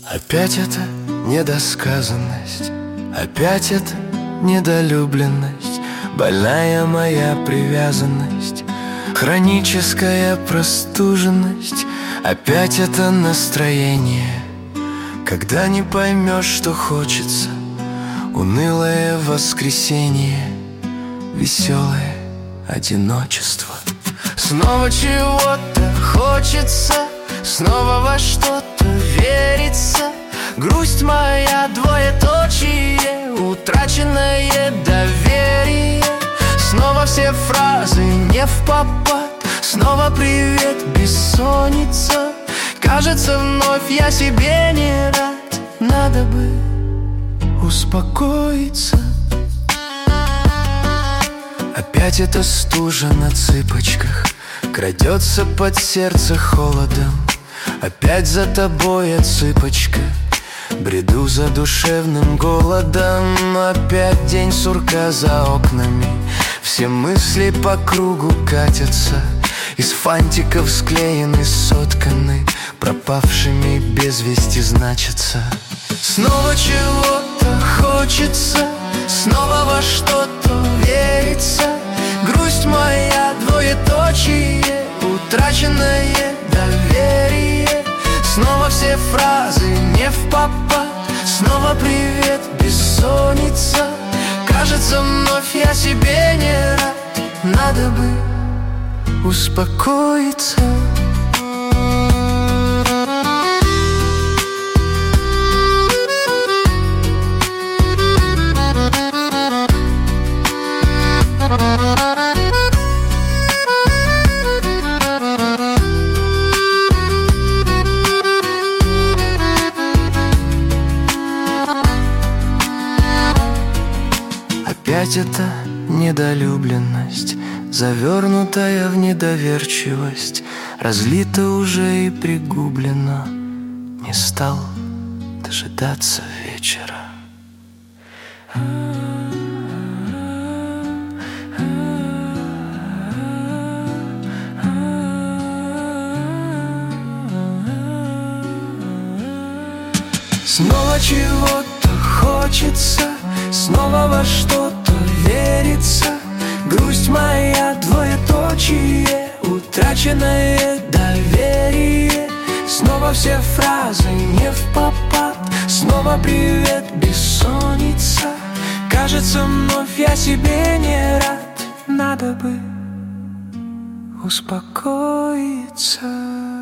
Опять это недосказанность, опять это недолюбленность, больная моя привязанность, хроническая простуженность. Опять это настроение, когда не поймешь, что хочется, унылое воскресенье, веселое одиночество. Снова чего-то хочется, снова во что-то верится. Грусть моя, двоеточие, утраченное доверие. Снова все фразы не впопад, снова привет, бессонница. Кажется, вновь я себе не рад, надо бы успокоиться. Опять эта стужа на цыпочках крадется под сердце холодом. Опять за тобой, цыпочка, бреду за душевным голодом. Опять день сурка за окнами, все мысли по кругу катятся, из фантиков склеены, сотканы, пропавшими без вести значатся. Снова чего-то хочется, снова во что-то верится. Грусть моя, двоеточие, утраченное доверие. Снова все фразы не впопад, снова привет, бессонница. Кажется, вновь я себе не рад, надо бы успокоиться. Опять это недолюбленность, завернутая в недоверчивость, разлита уже и пригублена. Не стал дожидаться вечера. Снова чего-то хочется, снова во что-то верится. Грусть моя, двоеточие, утраченное доверие. Снова все фразы не впопад, снова привет, бессонница. Кажется, вновь я себе не рад, надо бы успокоиться.